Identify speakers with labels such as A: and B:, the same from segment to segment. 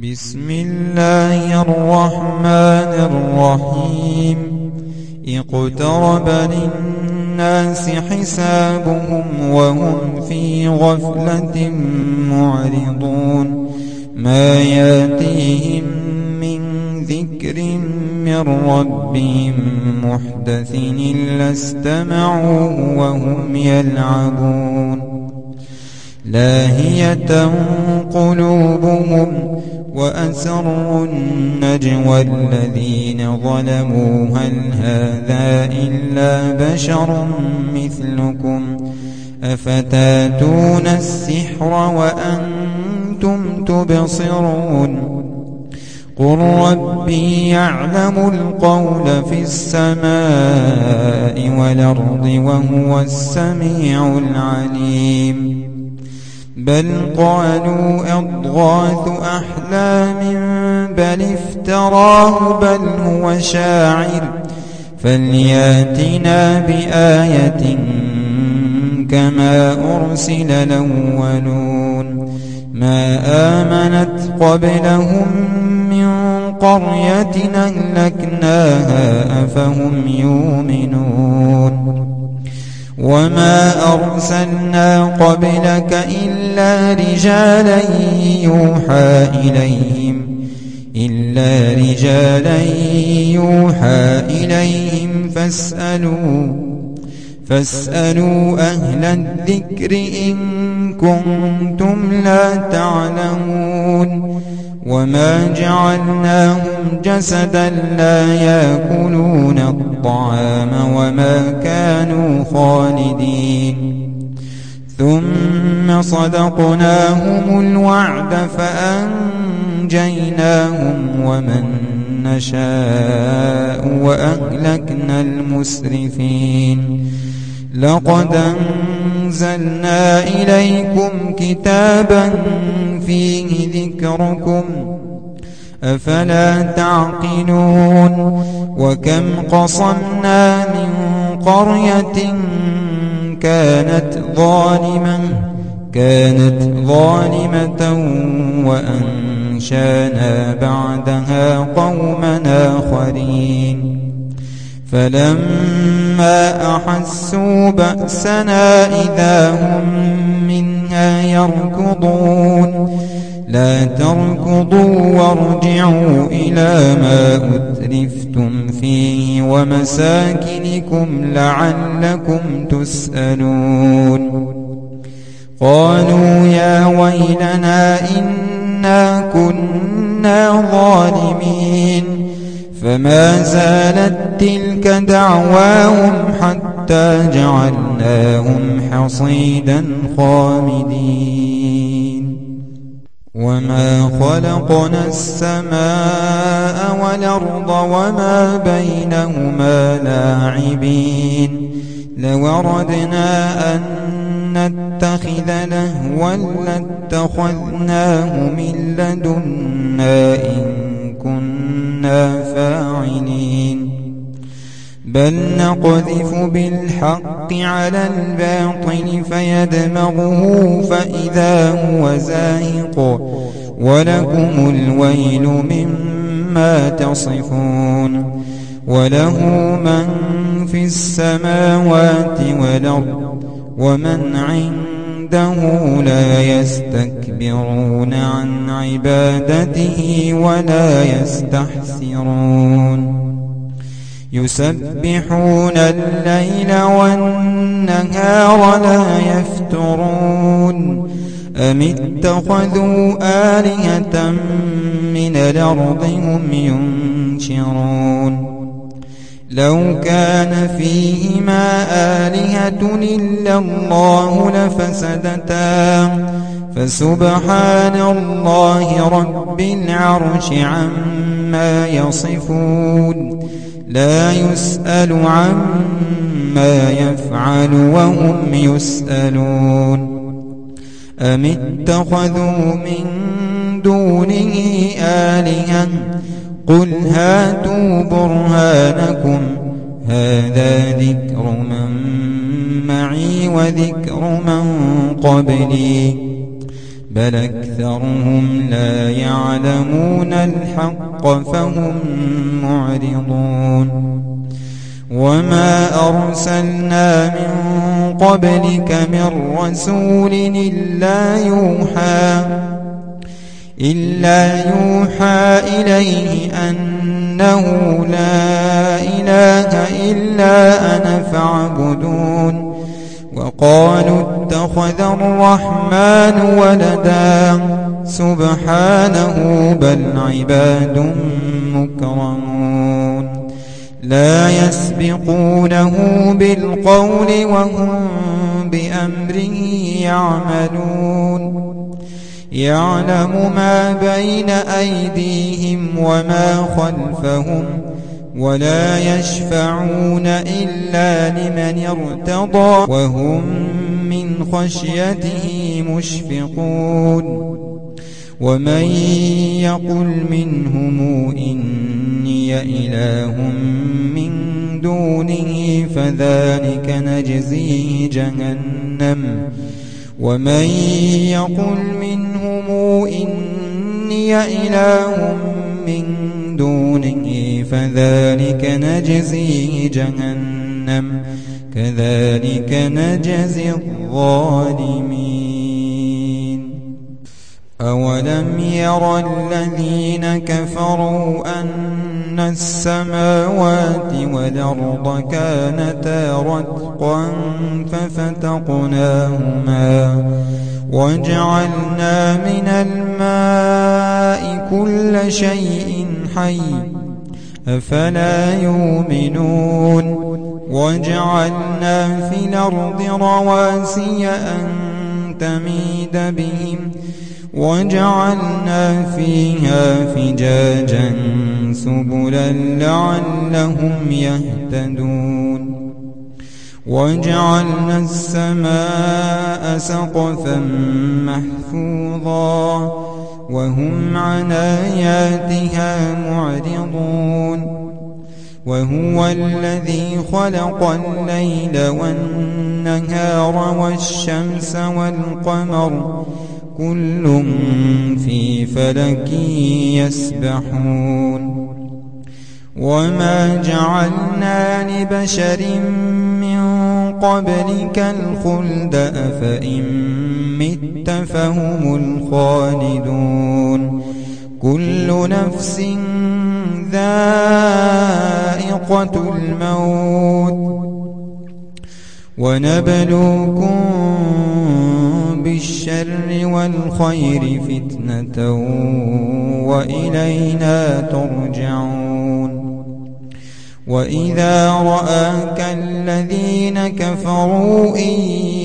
A: بسم الله الرحمن الرحيم. اقترب للناس حسابهم وهم في غفلة معرضون. ما ياتيهم من ذكر من ربهم محدث إلا استمعوه وهم يلعبون. لاهية قلوبهم وأسروا النجوى الذين ظلموا هل هذا إلا بشر مثلكم أفتاتون السحر وأنتم تبصرون. قل ربي يعلم القول في السماء والأرض وهو السميع العليم. بل قالوا أضغاث أحلام بل افتراه بل هو شاعر فلياتنا بآية كما أرسل الأولون. ما آمنت قبلهم من قرية أهلكناها أفهم يؤمنون. وما أرسلنا قبلك إلا رجالا يوحى إليهم فاسألوا أهل الذكر إن كنتم لا تعلمون. وما جعلناهم جسدا لا يأكلون الطعام وما كانوا خالدين. ثم صدقناهم الوعد فأنجيناهم ومن نشاء وأهلكنا المسرفين. لقد أنزلنا إليكم كتابا فيه ذكركم أفلا تعقلون. وكم قصمنا من قرية كانت ظالمة وأنشأنا بعدها قوما آخرين. فلما أحسوا بأسنا إذا هم منها يركضون. لا تركضوا وارجعوا إلى ما أترفتم فيه ومساكنكم لعلكم تسألون. قالوا يا ويلنا إنا كنا ظالمين. فما زالت تلك دعواهم حتى جعلناهم حصيدا خامدين. وما خلقنا السماء والأرض وما بينهما لاعبين. لو أردنا أن نتخذ لهوا لاتخذناه من لدنا إن كنا فاعلين. بل نقذف بالحق على الباطل فيدمغه فإذا هو زاهق ولكم الويل مما تصفون. وله من في السماوات والأرض ومن عنده لا يستكبرون عن عبادته ولا يستحسرون. يسبحون الليل والنهار لا يفترون. أم اتخذوا آلهة من الأرض هم ينشرون. لو كان فيهما آلهة إلا الله لفسدتا فسبحان الله رب العرش عما يصفون. لا يسأل عما يفعل وهم يسألون. أم اتخذوا من دونه آلهة قل هاتوا برهانكم هذا ذكر من معي وذكر من قبلي بل أكثرهم لا يعلمون الحق فهم معرضون وما أرسلنا من قبلك من رسول إلا يوحى إليه أنه لا إله إلا أنا فاعبدون وقالوا اتخذ الرحمن ولدا سبحانه بل عباد مكرمون لا يسبقونه بالقول وهم بأمره يعملون يعلم ما بين أيديهم وما خلفهم ولا يشفعون إلا لمن ارتضى وهم من خشيته مشفقون ومن يقل منهم إني إله من دونه فذلك نجزيه جهنم ومن يقل منهم إني إله من دونه فذلك نجزيه جهنم كذلك نجزي الظالمين أولم ير الذين كفروا أن السماوات والأرض كانتا رتقا ففتقناهما وجعلنا من الماء كل شيء حي أفلا يؤمنون وجعلنا في الأرض رواسي أن تميد بهم وجعلنا فيها فجاجا سبلا لعلهم يهتدون وجعلنا السماء سقفا محفوظا وهم عن آياتها معرضون وهو الذي خلق الليل والنهار والشمس والقمر كل في فلك يسبحون وما جعلنا لبشر من قبلك الخلد أفإن مت فهم الخالدون كل نفس ذائقة الموت ونبلوكم بالشر والخير فتنة وإلينا ترجعون وإذا رآك الذين كفروا إن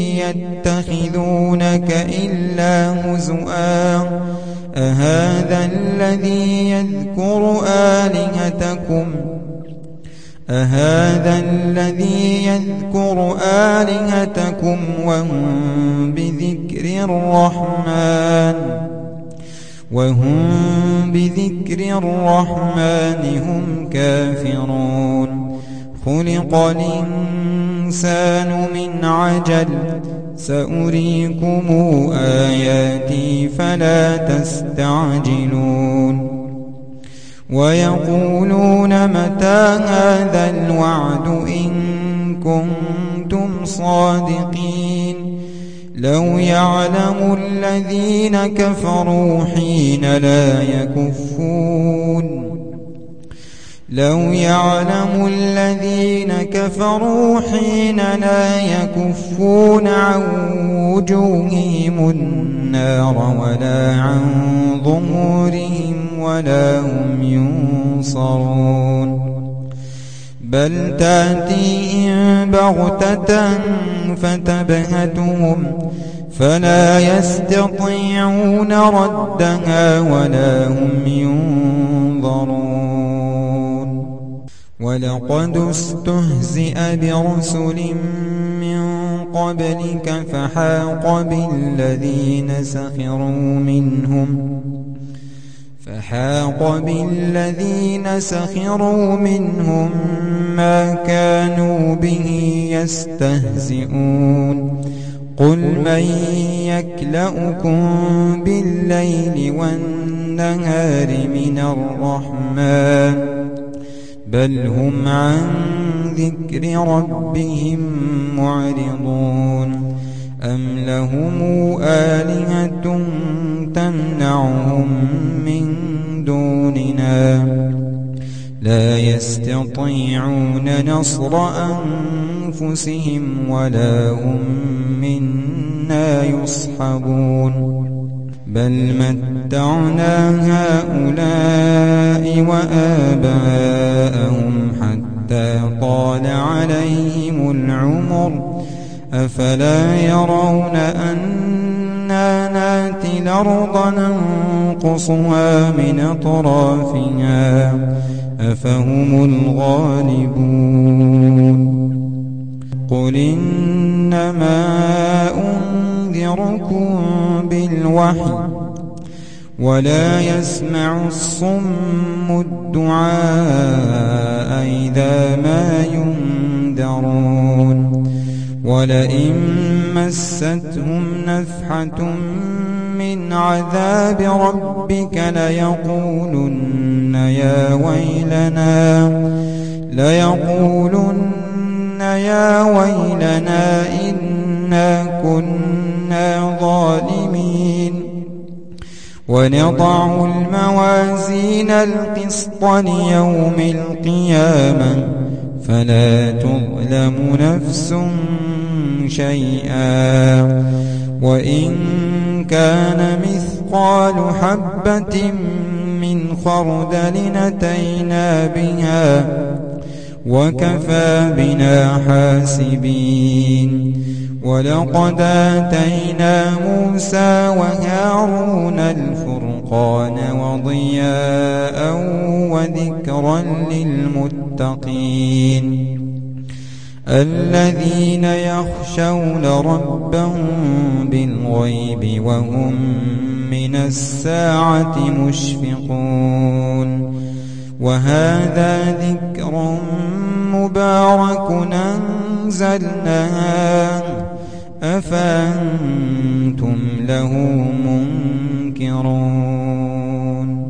A: يتخذونك إلا هزؤا أهذا الذي يذكر آلهتكم وهم بذكر الرحمن هم كافرون خلق الإنسان من عجل سأريكم آياتي فلا تستعجلون ويقولون متى هذا الوعد إن كنتم صادقين لو يعلم الذين كفروا حين لا يكفون عن وجوههم النار ولا عن ظهورهم ولا هم ينصرون بل تأتيهم بغتة فتبهتهم فلا يستطيعون ردها ولا هم ينظرون ولقد استهزئ برسل من قبلك فحاق بالذين سخروا منهم ما كانوا به يستهزئون قل من يكلؤكم بالليل والنهار من الرحمن بل هم عن ذكر ربهم معرضون أم لهم آلهة تمنعهم من دوننا لا يستطيعون نصر أنفسهم ولا هم منا يصحبون بل متعنا هؤلاء وآباءهم حتى طال عليهم العمر أفلا يرون أنا ناتي الأرض ننقصها من أطرافها أفهم الغالبون قل إنما أنذركم بالوحي ولا يسمع الصم الدعاء إذا ما ينذرون ولئن مستهم نفحة من عذاب ربك ليقولن يا ويلنا إنا كنا ظالمين ونضع الموازين القسط ليوم القيامة فلا تظلم نفس شيئا وإن كان مثقال حبة من خردل أتينا بها وكفى بنا حاسبين ولقد آتينا موسى وهارون الفرقان وضياء وذكرا للمتقين الذين يخشون ربهم بالغيب وهم من الساعة مشفقون وهذا ذكر مبارك أنزلناه أفأنتم له منكرون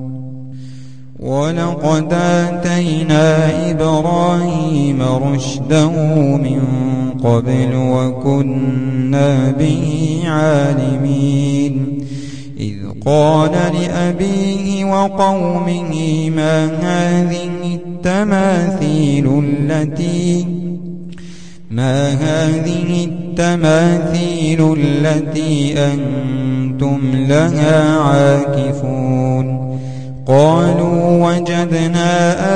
A: ولقد آتينا إبراهيم رشده من قبل وكنا به عالمين إذ قال لأبيه وقومه ما هذه التماثيل التي أنتم لها عاكفون قالوا وجدنا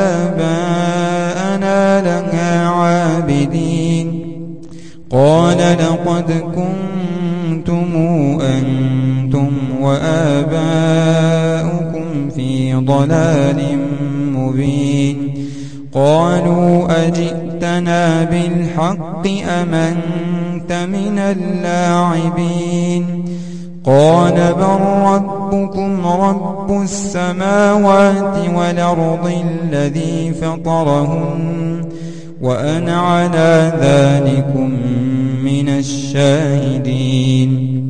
A: آباءنا لها عابدين قال لقد كنتم أنتم وآباؤكم في ضلال مبين قالوا أجئتنا بالحق أم أنت من اللاعبين قال بل ربكم رب السماوات والأرض الذي فطرهن وأنا على ذلكم من الشاهدين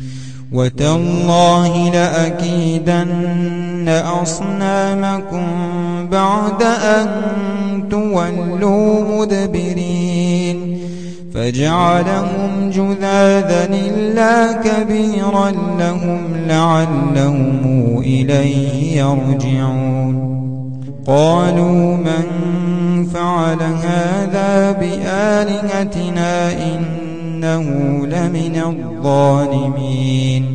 A: وتالله لأكيدن أصنامكم بعد أن تولوا مدبرين فجعلهم جذاذا إلا كبيرا لهم لعلهم إليه يرجعون قالوا من فعل هذا بآلهتنا إنه لمن الظالمين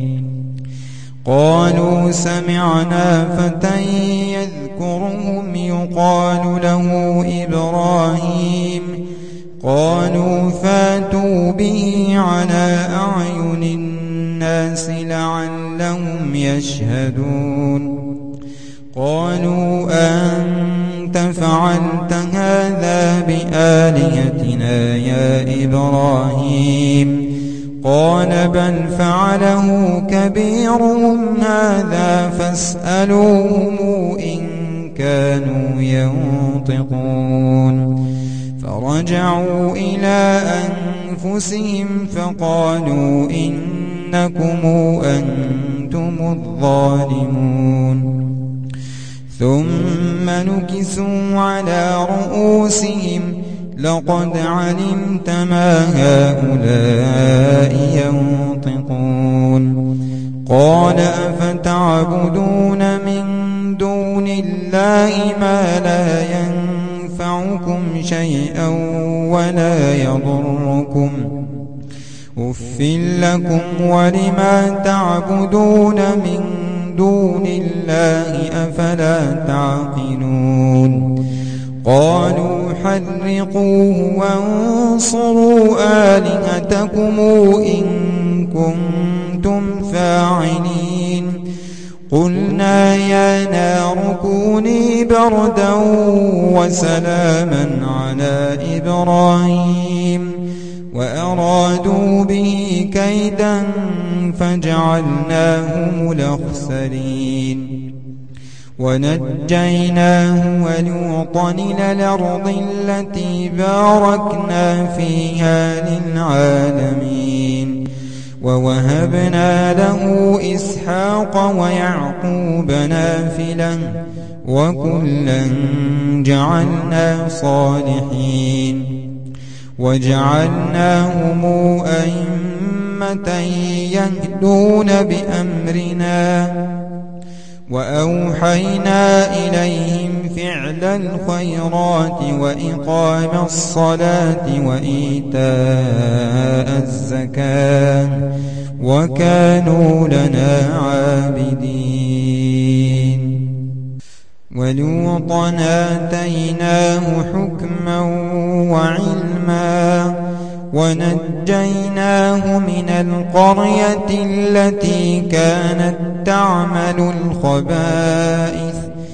A: قالوا سمعنا فتى يذكرهم يقال له إبراهيم قالوا فاتوا به على أعين الناس لعلهم يشهدون قالوا أنت فعلت هذا بآلهتنا يا إبراهيم قال بل فعله كبيرهم هذا فاسألوهم إن كانوا ينطقون فرجعوا إلى أنفسهم فقالوا إنكم أنتم الظالمون ثم نكسوا على رؤوسهم لقد علمت ما هؤلاء ينطقون قال أفتعبدون من دون الله ما لا ينفعكم شيئا ولا يضركم أف لكم ولما تعبدون من دون الله أفلا تعقلون قالوا حرقوه وانصروا آلهتكم إن كنتم فاعلين قلنا يا نار كوني بردا وسلاما على إبراهيم وأرادوا به كيدا فجعلناهم الأخسرين ونجيناه ولوطا إلى الأرض التي باركنا فيها للعالمين ووهبنا له إسحاق ويعقوب نافلة وكلا جعلنا صالحين وجعلناهم أئمة يهدون بأمرنا وأوحينا إليهم فعل الخيرات وإقام الصلاة وإيتاء الزكاة وكانوا لنا عابدين ولوطا آتيناه حكما وعلما ونجيناه من القرية التي كانت تعمل الخبائث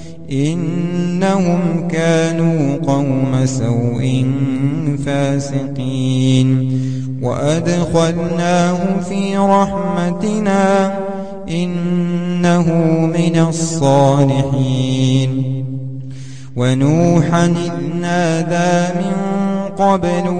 A: إنهم كانوا قوم سوء فاسقين وأدخلناه في رحمتنا إنه من الصالحين ونوحا إذ نادى من قبل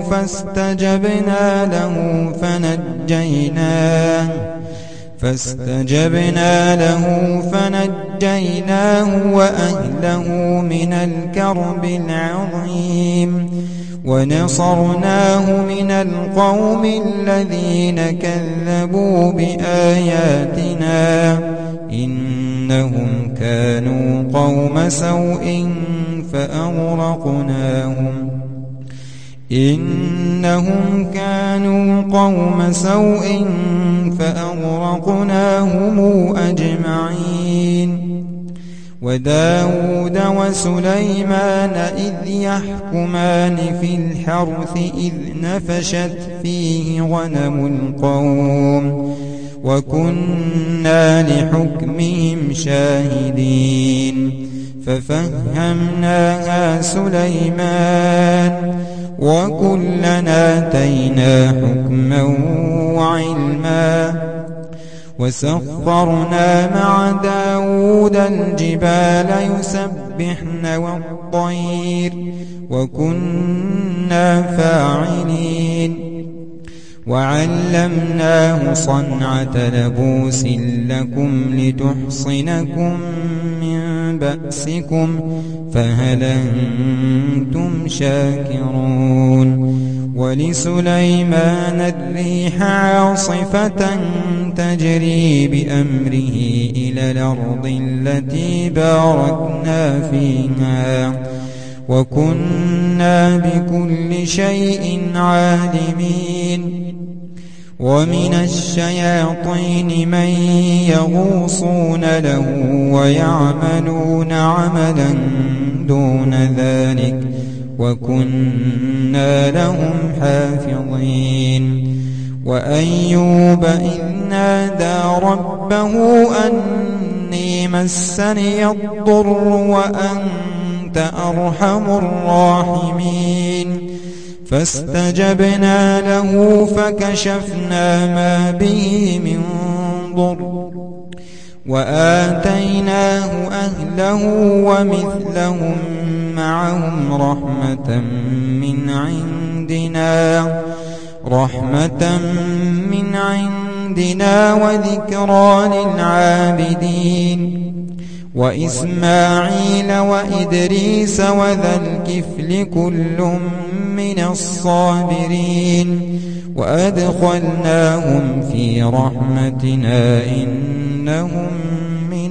A: فاستجبنا له فنجيناه وأهله من الكرب العظيم ونصرناه من القوم الذين كذبوا بآياتنا إنهم كانوا قوم سوء فأغرقناهم أجمعين وداود وسليمان إذ يحكمان في الحرث إذ نفشت فيه غنم القوم وكنا لحكمهم شاهدين ففهمناها سليمان وكلنا آتينا حكما وعلما وسخرنا مع داود الجبال يسبحن والطير وكنا فاعلين وعلمناه صنعة لبوس لكم لتحصنكم من بأسكم فهل أنتم شاكرون ولسليمان الريح عاصفة تجري بأمره إلى الأرض التي باركنا فيها وكنا بكل شيء عالمين ومن الشياطين من يغوصون له ويعملون عملا دون ذلك وكنا لهم حافظين وأيوب إذ نادى ربه أني مسني الضر وأنت أرحم الراحمين فاستجبنا له فكشفنا ما به من ضر وآتيناه أهله ومثلهم معهم رحمة من عندنا رحمة من عندنا وذكرى للعابدين وإسماعيل وإدريس وذا الكفل كل من الصابرين وأدخلناهم في رحمتنا إنهم من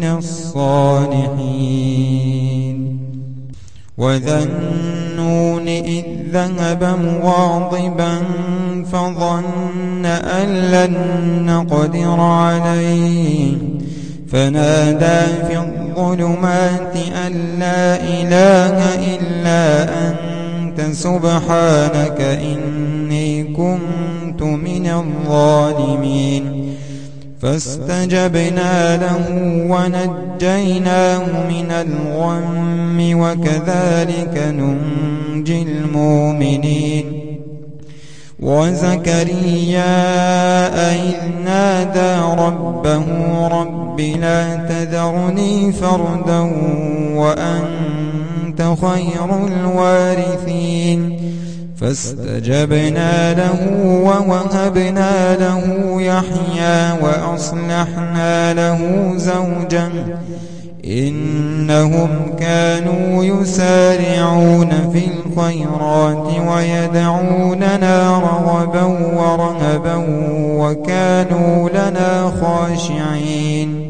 A: الصالحين وذا النون إذ ذهب مغاضبا فظن أن لن نقدر عليه فنادى في الظلمات أن لا إله إلا أنت سبحانك إني كنت من الظالمين فاستجبنا له ونجيناه من الغم وكذلك ننجي المؤمنين وزكريا إذ نادى ربه رب لا تذرني فردا وأنت خير الوارثين فاستجبنا له ووهبنا له يحيى وأصلحنا له زوجا إنهم كانوا يسارعون في الخيرات ويدعوننا رغبا ورهبا وكانوا لنا خاشعين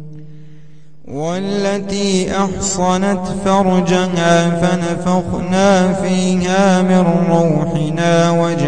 A: والتي أحصنت فرجها فنفخنا فيها من روحنا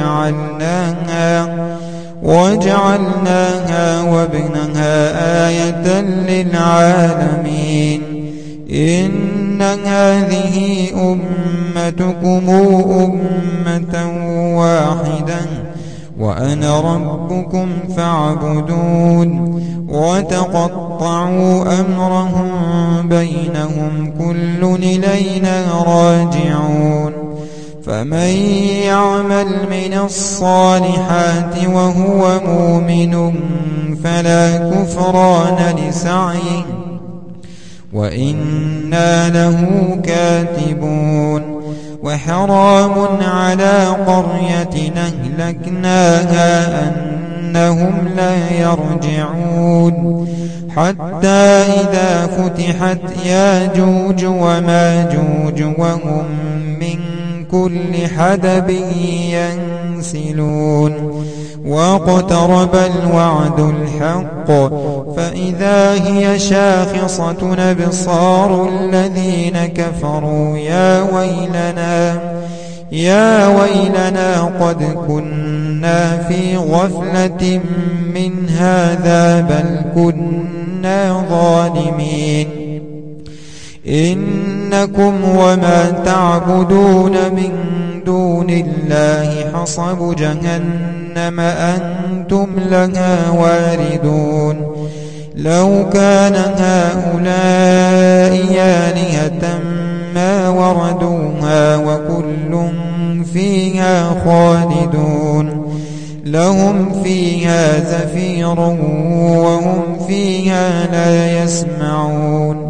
A: وجعلناها وابنها آية للعالمين إن هذه أمتكم أمة واحدة وأنا ربكم فاعبدون وتقطعوا أمرهم بينهم كل إلينا راجعون فمن يعمل من الصالحات وهو مؤمن فلا كفران لسعيه وإنا له كاتبون وحرام على قرية أهلكناها أنهم لا يرجعون حتى إذا فتحت ياجوج وماجوج وهم من كل حدب ينسلون واقترب الوعد الحق فإذا هي شاخصة أبصار الذين كفروا يا ويلنا قد كنا في غفلة من هذا بل كنا ظالمين إنكم وما تعبدون من دون الله حصب جهنم أنتم لها واردون لو كان هؤلاء آلهة ما وردوها وكل فيها خالدون لهم فيها زفير وهم فيها لا يسمعون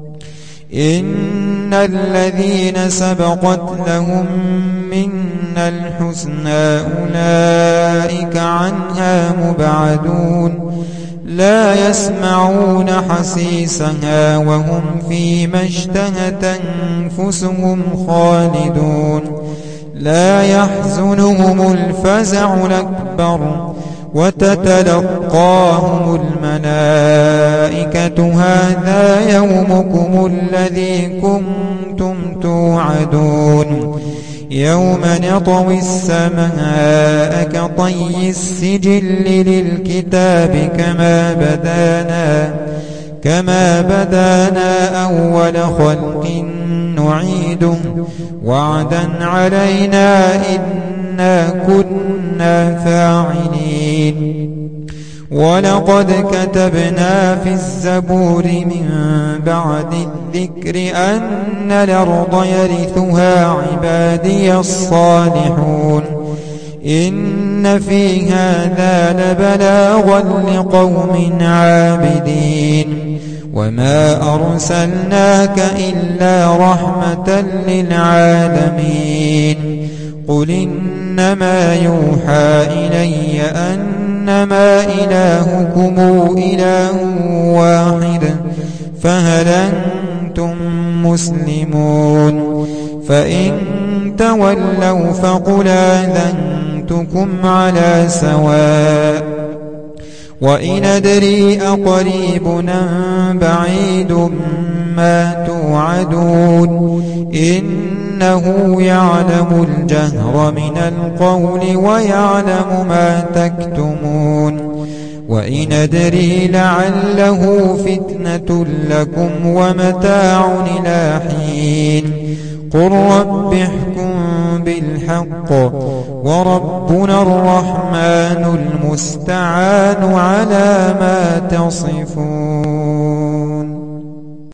A: إن الذين سبقت لهم منا الحسنى أولئك عنها مبعدون لا يسمعون حسيسها وهم فيما اشتهت أنفسهم خالدون لا يحزنهم الفزع الأكبر وتتلقاهم الملائكة هذا يومكم الذي كنتم توعدون يوم نطوي السماء كطي السجل للكتاب كما بدانا أول خلق نعيده وعدا علينا إنا كنا فاعلين ولقد كتبنا في الزبور من بعد الذكر أن الأرض يرثها عبادي الصالحون إن في هذا لبلاغا لقوم عابدين وما أرسلناك إلا رحمة للعالمين قل إن إنما يوحى إلي أنما إلهكم إله واحد فهل أنتم مسلمون فإن تولوا فقل آذنتكم على سواء وإن أدري أقريب أم بعيد ما توعدون إنه يعلم الجهر من القول ويعلم ما تكتمون وإن أدري لعله فتنة لكم ومتاع إلى حين قل رب احكم بالحق وربنا الرحمن المستعان على ما تصفون